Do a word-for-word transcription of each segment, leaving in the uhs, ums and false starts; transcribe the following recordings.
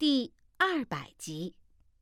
第二百集。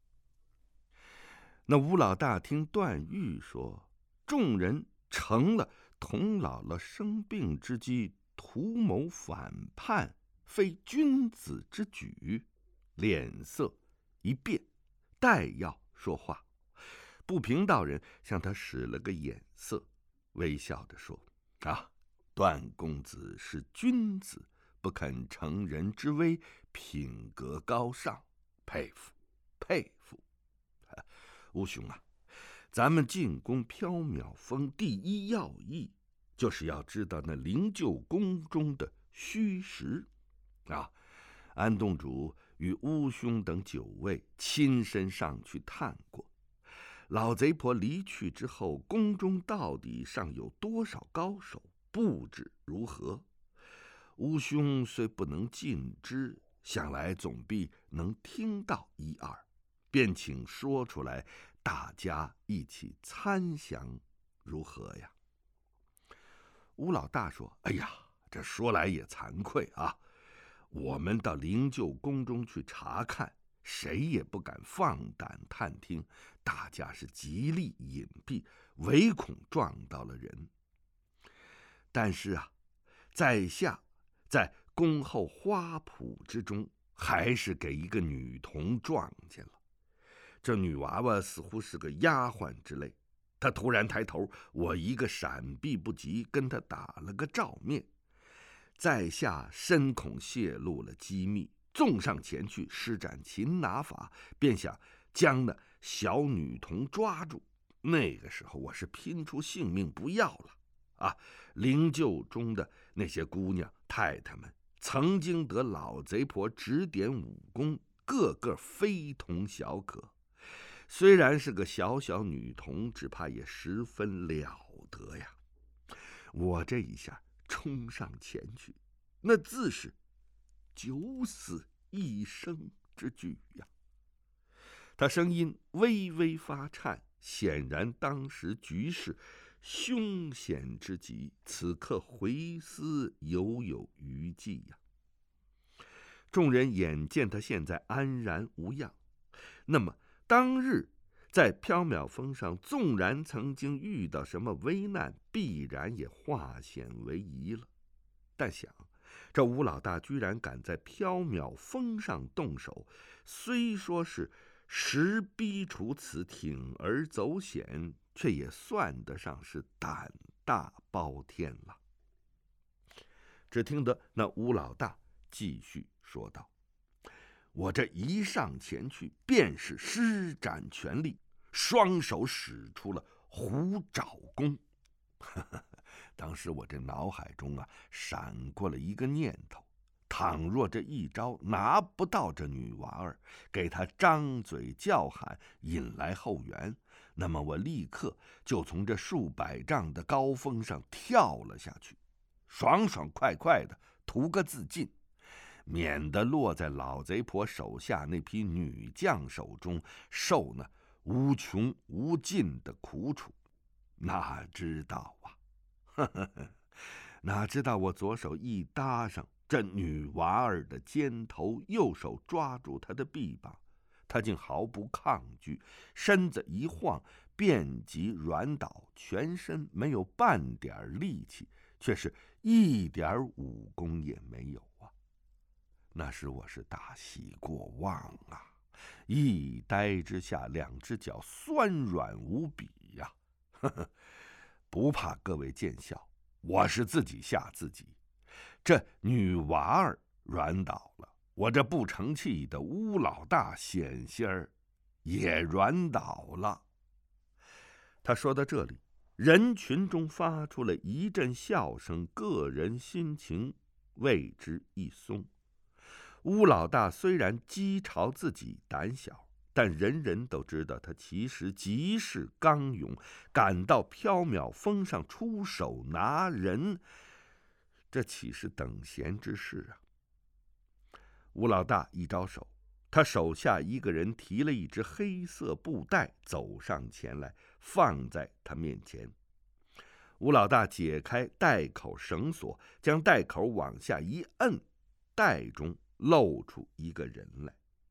那吴老大听段誉说，众人成了童姥姥生病之机，图谋反叛，非君子之举，脸色一变，待要说话。不平道人向他使了个眼色，微笑着说：啊，段公子是君子，不肯成人之危，品格高尚，佩服佩服。吴兄啊，咱们进攻缥缈峰第一要义，就是要知道那灵鹫宫中的虚实啊。安洞主与乌兄等九位亲身上去探过，老贼婆离去之后，宫中到底尚有多少高手，布置如何？乌兄虽不能尽知，想来总必能听到一二，便请说出来，大家一起参详，如何呀？吴老大说：哎呀，这说来也惭愧啊，我们到灵鹫宫中去查看，谁也不敢放胆探听，大家是极力隐蔽，唯恐撞到了人。但是啊，在下在宫后花圃之中，还是给一个女童撞见了。这女娃娃似乎是个丫鬟之类，她突然抬头，我一个闪避不及，跟她打了个照面。在下深恐泄露了机密，纵上前去施展擒拿法，便想将那小女童抓住。那个时候我是拼出性命不要了啊！灵鹫中的那些姑娘太太们，曾经得老贼婆指点武功，个个非同小可。虽然是个小小女童，只怕也十分了得呀。我这一下冲上前去，那自是九死一生之举呀。他声音微微发颤，显然当时局势凶险之极，此刻回思犹有余悸呀。众人眼见他现在安然无恙，那么当日在缥缈峰上，纵然曾经遇到什么危难，必然也化险为夷了。但想这吴老大居然敢在缥缈峰上动手，虽说是实逼除此，铤而走险，却也算得上是胆大包天了。只听得那吴老大继续说道：我这一上前去，便是施展全力，双手使出了虎爪功。当时我这脑海中啊，闪过了一个念头，倘若这一招拿不到这女娃儿，给她张嘴叫喊，引来后援，那么我立刻就从这数百丈的高峰上跳了下去，爽爽快快的图个自尽，免得落在老贼婆手下那批女将手中，受那无穷无尽的苦楚。哪知道啊，呵呵呵，哪知道我左手一搭上这女娃儿的肩头，右手抓住她的臂膀，她竟毫不抗拒，身子一晃，便即软倒，全身没有半点力气，却是一点武功也没有啊。那时我是大喜过望啊，一呆之下，两只脚酸软无比呀、啊！呵呵，不怕各位见笑，我是自己吓自己。这女娃儿软倒了，我这不成器的乌老大险些儿也软倒了。他说到这里，人群中发出了一阵笑声，个人心情为之一松。乌老大虽然讥嘲自己胆小，但人人都知道他其实极是刚勇，敢到缥缈峰上出手拿人，这岂是等闲之事啊？乌老大一招手，他手下一个人提了一只黑色布袋，走上前来，放在他面前。乌老大解开袋口绳索，将袋口往下一摁，袋中露出一个人来。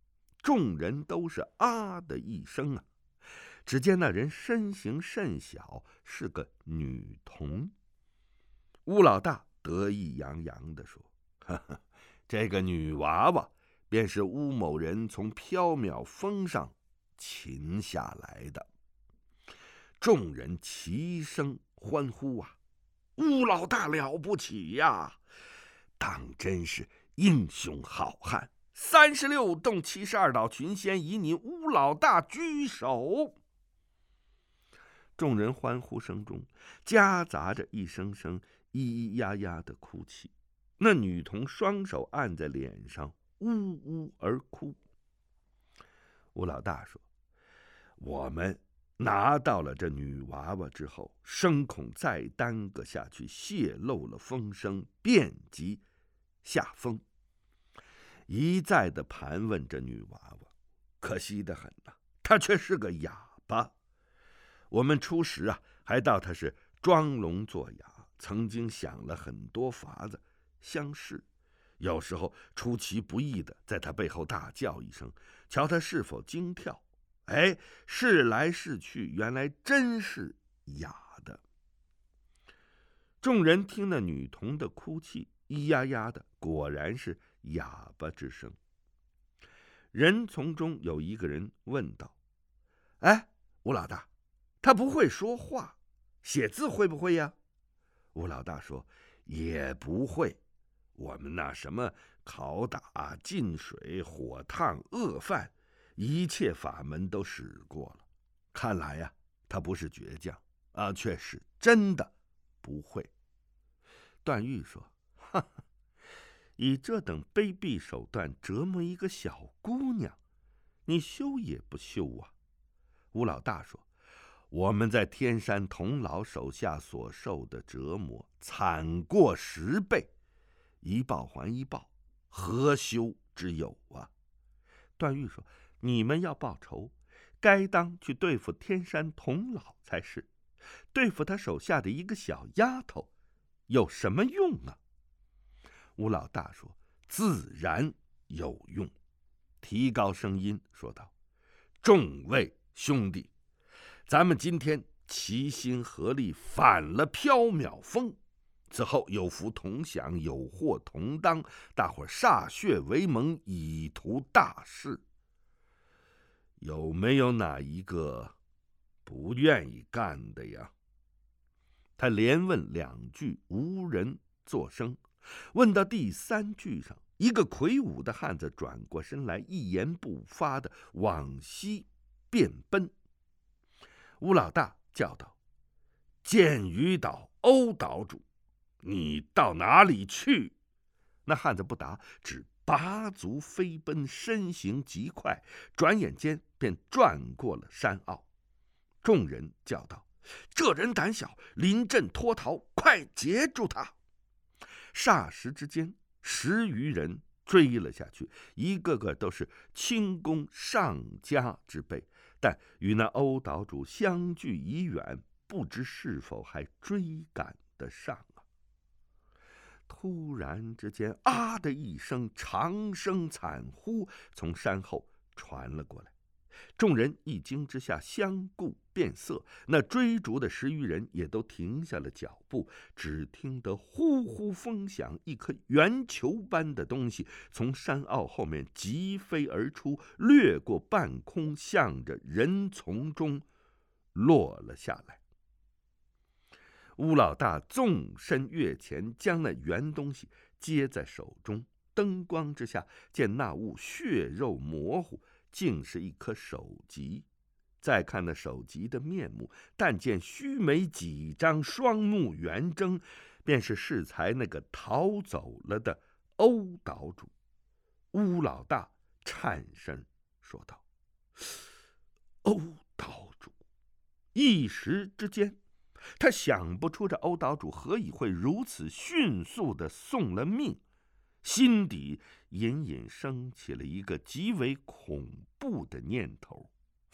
众人都是啊的一声啊。只见那人身形甚小，是个女童。乌老大得意洋洋地说：“呵呵，这个女娃娃便是乌某人从缥缈峰上擒下来的。”众人齐声欢呼啊！乌老大了不起呀，当真是英雄好汉！三十六洞七十二岛群仙以你乌老大居首。众人欢呼声中，夹杂着一声声咿咿呀呀的哭泣。那女童双手按在脸上，呜呜而哭。吴老大说：“我们拿到了这女娃娃之后，生恐再耽搁下去，泄露了风声，遍及下风，一再的盘问这女娃娃。可惜的很呐、啊，她却是个哑巴。我们初时啊，还道她是装聋作哑，曾经想了很多法子相试，有时候出其不意的在她背后大叫一声，瞧她是否惊跳。哎，试来试去，原来真是哑的。”众人听那女童的哭泣，咿呀呀的，果然是哑巴之声。人从中有一个人问道：“哎，吴老大，他不会说话，写字会不会呀？”吴老大说：“也不会，我们那什么拷打、浸水、火烫、饿饭，一切法门都使过了。看来呀、啊，他不是倔强啊，却是真的不会。”段誉说：“哈哈，以这等卑鄙手段折磨一个小姑娘，你羞也不羞啊？”吴老大说：“我们在天山童姥手下所受的折磨，惨过十倍，一报还一报，何羞之有啊？”段誉说：“你们要报仇，该当去对付天山童姥才是，对付他手下的一个小丫头，有什么用啊？”吴老大说：“自然有用。”提高声音说道：“众位兄弟，咱们今天齐心合力反了缥缈峰，此后有福同享，有祸同当，大伙歃血为盟，以图大事。有没有哪一个不愿意干的呀？”他连问两句，无人作声。问到第三句上，一个魁梧的汉子转过身来，一言不发的往西便奔。吴老大叫道：“剑鱼岛欧岛主，你到哪里去？”那汉子不答，只拔足飞奔，身形极快，转眼间便转过了山坳。众人叫道：“这人胆小，临阵脱逃，快截住他！”霎时之间，十余人追了下去，一个个都是轻功上佳之辈，但与那欧岛主相距已远，不知是否还追赶得上啊！突然之间，啊的一声长声惨呼从山后传了过来。众人一惊之下相顾变色，那追逐的十余人也都停下了脚步。只听得呼呼风响，一颗圆球般的东西从山坳后面疾飞而出，掠过半空，向着人丛中落了下来。乌老大纵身跃前，将那圆东西接在手中，灯光之下见那物血肉模糊，竟是一颗首级。再看那首级的面目，但见须眉几张，双目圆睁，便是适才那个逃走了的欧岛主。乌老大颤声说道：“欧岛主！”一时之间，他想不出这欧岛主何以会如此迅速的送了命，心底隐隐升起了一个极为恐怖的念头：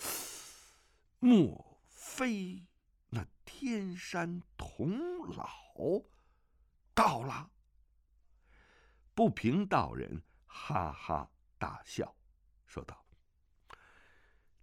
莫非那天山童姥到了？不平道人哈哈大笑，说道：“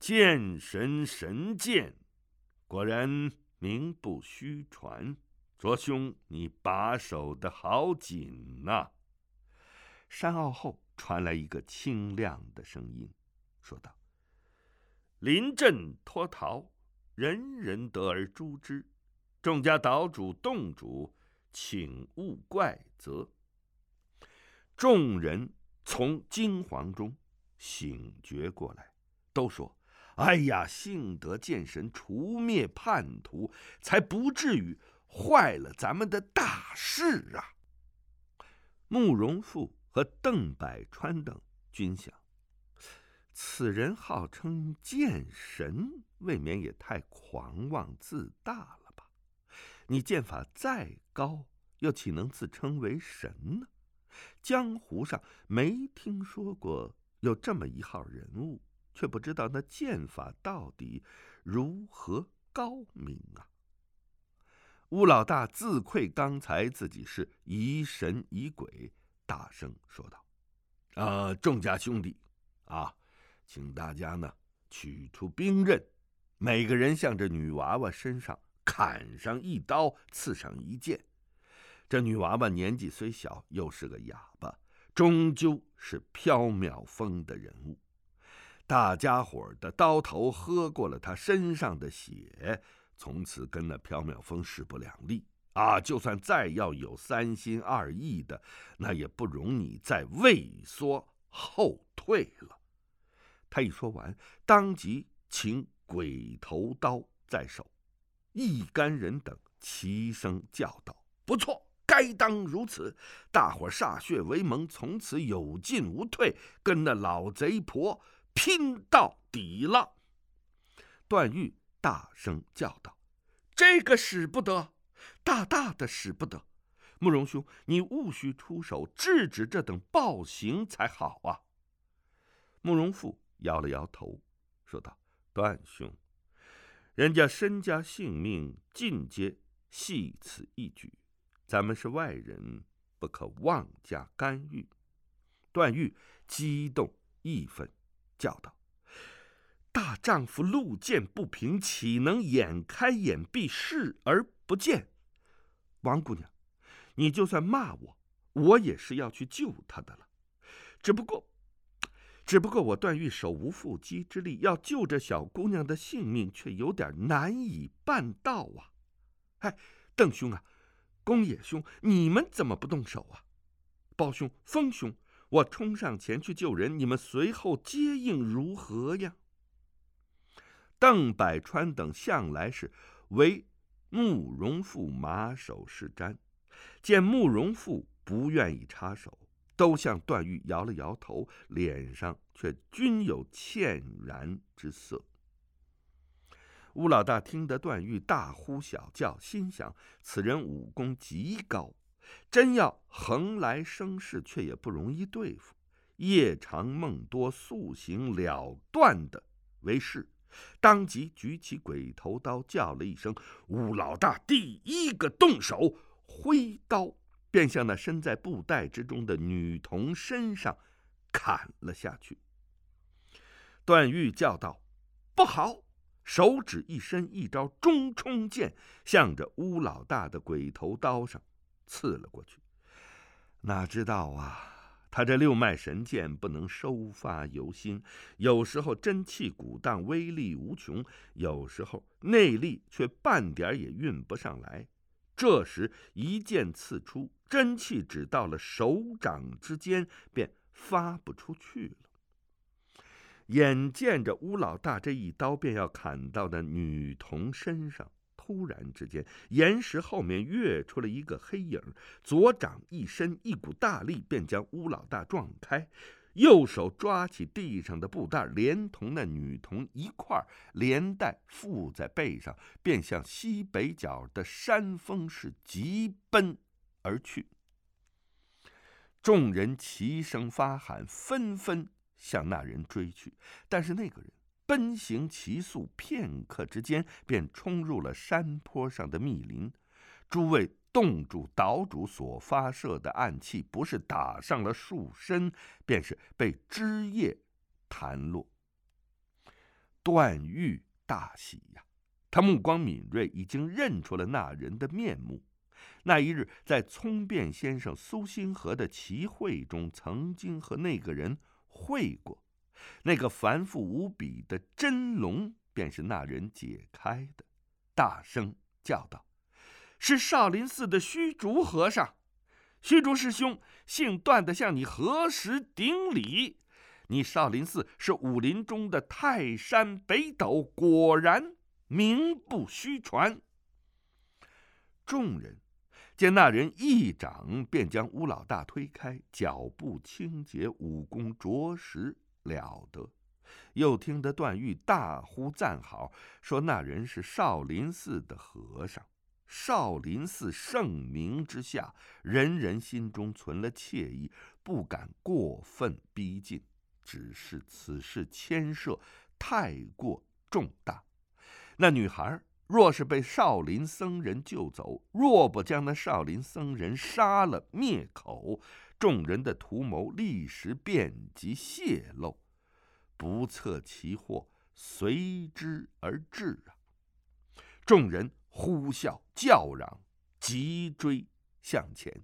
剑神神剑，果然名不虚传。卓兄，你把守得好紧呐、啊！山坳后传来一个清亮的声音，说道：“临阵脱逃，人人得而诛之。众家岛主、洞主，请勿怪责。”众人从惊惶中醒觉过来，都说：“哎呀，幸得剑神除灭叛徒，才不至于坏了咱们的大事啊！”慕容复和邓百川等均想，此人号称剑神，未免也太狂妄自大了吧？你剑法再高，又岂能自称为神呢？江湖上没听说过有这么一号人物，却不知道那剑法到底如何高明啊！乌老大自愧刚才自己是疑神疑鬼，大声说道：“啊，众家兄弟啊，请大家呢取出兵刃，每个人向这女娃娃身上砍上一刀，刺上一剑。这女娃娃年纪虽小，又是个哑巴，终究是缥缈峰的人物。大家伙的刀头喝过了她身上的血，从此跟那缥缈峰势不两立啊！就算再要有三心二意的，那也不容你再畏缩后退了。”他一说完，当即请鬼头刀在手。一干人等齐声叫道：“不错，该当如此！大伙歃血为盟，从此有进无退，跟那老贼婆拼到底了！”段誉大声叫道：“这个使不得，大大的使不得！慕容兄，你务须出手制止这等暴行才好啊！”慕容复摇了摇头，说道：“段兄，人家身家性命尽皆系此一举，咱们是外人，不可妄加干预。”段誉激动义愤，叫道：“大丈夫路见不平，岂能眼开眼闭，视而不见？王姑娘，你就算骂我，我也是要去救她的了。只不过只不过我段誉手无缚鸡之力，要救这小姑娘的性命，却有点难以办到啊！哎，邓兄啊，公野兄，你们怎么不动手啊？包兄、风兄，我冲上前去救人，你们随后接应如何呀？”邓百川等向来是为慕容复马首是瞻，见慕容复不愿意插手，都向段誉摇了摇头，脸上却均有歉然之色。乌老大听得段誉大呼小叫，心想此人武功极高，真要横来生事，却也不容易对付。夜长梦多，速行了断的为是，当即举起鬼头刀，叫了一声：“乌老大！”第一个动手，挥刀便向那身在布袋之中的女童身上砍了下去。段誉叫道：“不好！”手指一伸，一招中冲剑向着乌老大的鬼头刀上刺了过去。哪知道啊，他这六脉神剑不能收发由心，有时候真气鼓荡，威力无穷；有时候内力却半点也运不上来。这时一剑刺出，真气只到了手掌之间，便发不出去了。眼见着乌老大这一刀便要砍到那女童身上，突然之间，岩石后面跃出了一个黑影，左掌一伸，一股大力便将乌老大撞开，右手抓起地上的布袋，连同那女童一块连带附在背上，便向西北角的山峰是急奔而去。众人齐声发喊，纷纷向那人追去，但是那个人奔行奇速，片刻之间便冲入了山坡上的密林。诸位洞主、岛主所发射的暗器，不是打上了树身，便是被枝叶弹落。 段誉大喜呀，他目光敏锐，已经认出了那人的面目。那一日，在聪辩先生苏星河的棋会中，曾经和那个人会过。那个繁复无比的真龙，便是那人解开的。大声叫道：“是少林寺的虚竹和尚！虚竹师兄，姓段的向你何时顶礼？你少林寺是武林中的泰山北斗，果然名不虚传。”众人见那人一掌便将乌老大推开，脚步清洁，武功着实了得。又听得段誉大呼赞好，说那人是少林寺的和尚。少林寺盛名之下，人人心中存了怯意，不敢过分逼近。只是此事牵涉太过重大，那女孩若是被少林僧人救走，若不将那少林僧人杀了灭口，众人的图谋立时遍及泄露，不测其祸随之而至啊！众人呼啸叫嚷，急追向前。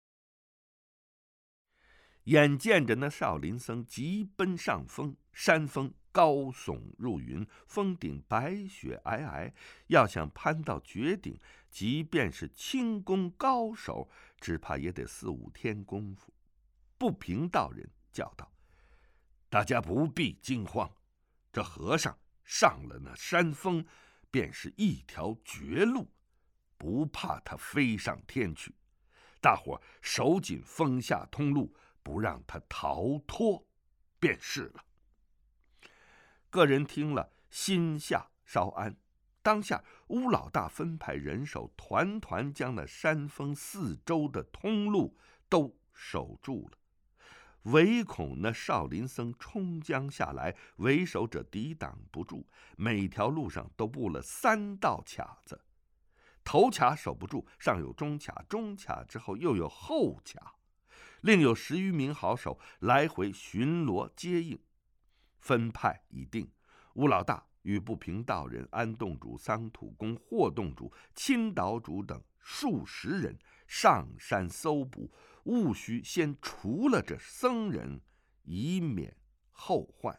眼见着那少林僧急奔上峰，山峰高耸入云，峰顶白雪皑皑，要想攀到绝顶，即便是轻功高手，只怕也得四五天功夫。不平道人叫道：“大家不必惊慌，这和尚上了那山峰，便是一条绝路，不怕他飞上天去。大伙守紧峰下通路，不让他逃脱便是了。”个人听了，心下稍安。当下乌老大分派人手，团团将那山峰四周的通路都守住了，唯恐那少林僧冲将下来，为首者抵挡不住。每条路上都布了三道卡子，头卡守不住，上有中卡，中卡之后又有后卡，另有十余名好手来回巡逻接应。分派已定，乌老大与不平道人、安洞主、桑土公、霍洞主、钦岛主等数十人上山搜捕，务须先除了这僧人，以免后患。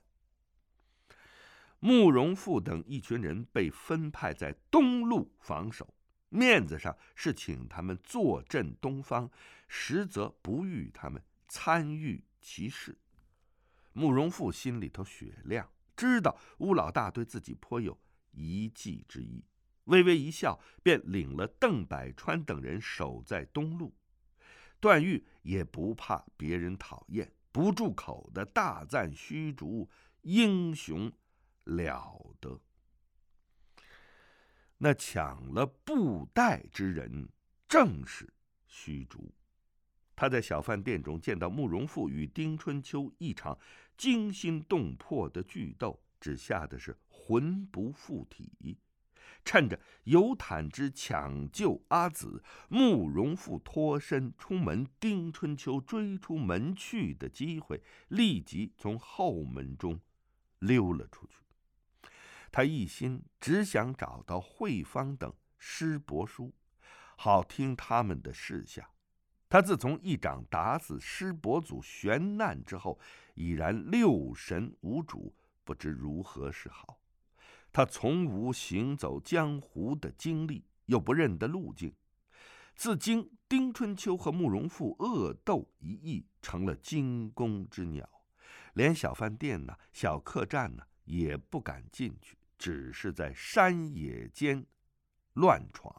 慕容复等一群人被分派在东路防守，面子上是请他们坐镇东方，实则不欲他们参与其事。慕容复心里头雪亮，知道乌老大对自己颇有一计之意，微微一笑，便领了邓百川等人守在东路。段誉也不怕别人讨厌，不住口的大赞虚竹英雄了得。那抢了布袋之人正是虚竹。他在小饭店中见到慕容复与丁春秋一场惊心动魄的剧斗，只吓得是魂不附体。趁着尤坦之抢救阿紫，慕容复脱身出门，丁春秋追出门去的机会，立即从后门中溜了出去。他一心只想找到慧芳等师伯叔，好听他们的示下。他自从一掌打死师伯祖玄难之后，已然六神无主，不知如何是好。他从无行走江湖的经历，又不认得路径。自经丁春秋和慕容复恶斗一役，成了惊弓之鸟，连小饭店呢、小客栈呢也不敢进去，只是在山野间乱闯。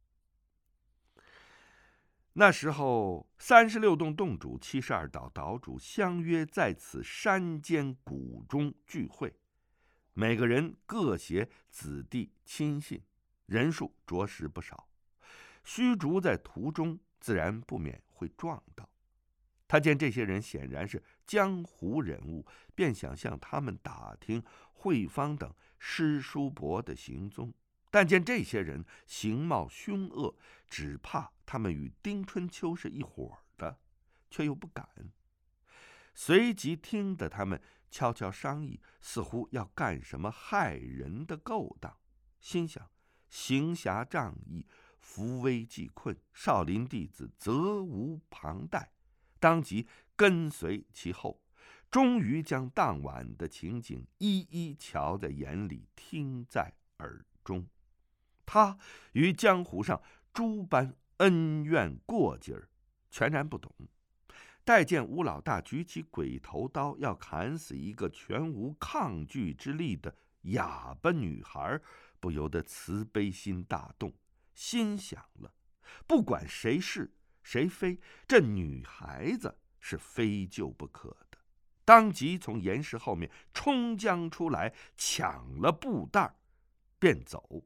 那时候，三十六洞洞主、七十二岛岛主相约在此山间谷中聚会，每个人各携子弟亲信，人数着实不少。虚竹在途中自然不免会撞到。他见这些人显然是江湖人物，便想向他们打听慧芳等师叔伯的行踪。但见这些人形貌凶恶，只怕他们与丁春秋是一伙的，却又不敢。随即听得他们悄悄商议，似乎要干什么害人的勾当。心想行侠仗义，扶危济困，少林弟子责无旁贷，当即跟随其后，终于将当晚的情景一一瞧在眼里，听在耳中。他于江湖上诸般恩怨过节儿全然不懂，待见吴老大举起鬼头刀要砍死一个全无抗拒之力的哑巴女孩，不由得慈悲心大动，心想了，不管谁是谁非，这女孩子是非救不可的，当即从岩石后面冲将出来，抢了布袋便走。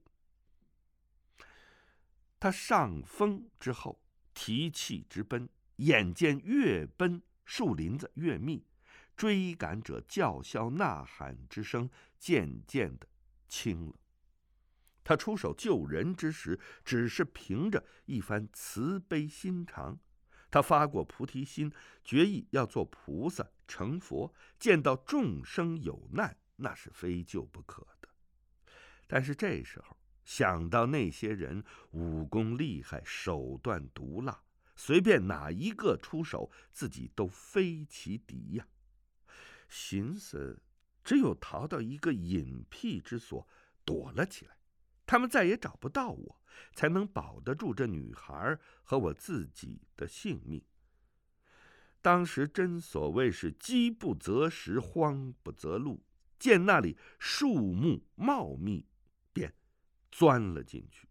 他上峰之后，提气直奔，眼见越奔树林子越密，追赶者叫嚣呐喊之声渐渐的轻了。他出手救人之时，只是凭着一番慈悲心肠，他发过菩提心，决意要做菩萨成佛，见到众生有难，那是非救不可的。但是这时候想到那些人武功厉害，手段毒辣，随便哪一个出手，自己都非其敌呀。寻思只有逃到一个隐僻之所躲了起来，他们再也找不到我，才能保得住这女孩和我自己的性命。当时真所谓是饥不择食，荒不择路，见那里树木茂密，便钻了进去。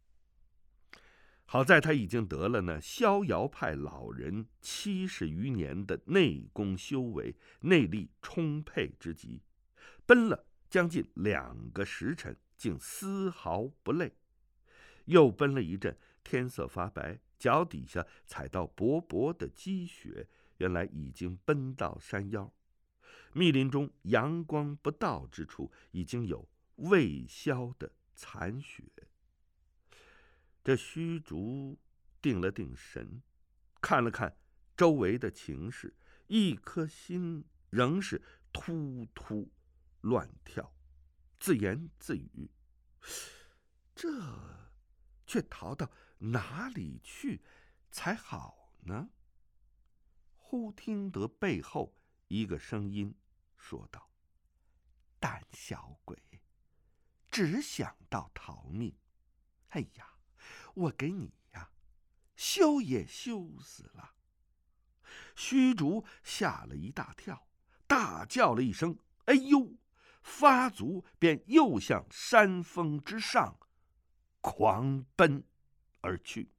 好在他已经得了那逍遥派老人七十余年的内功修为，内力充沛之极，奔了将近两个时辰，竟丝毫不累。又奔了一阵，天色发白，脚底下踩到薄薄的积雪，原来已经奔到山腰。密林中阳光不到之处，已经有未消的残雪。这虚竹定了定神，看了看周围的情势，一颗心仍是突突乱跳，自言自语：这却逃到哪里去才好呢？忽听得背后一个声音说道：胆小鬼，只想到逃命！哎呀，我给你呀，羞也羞死了！虚竹吓了一大跳，大叫了一声：哎呦！发足便又向山峰之上狂奔而去。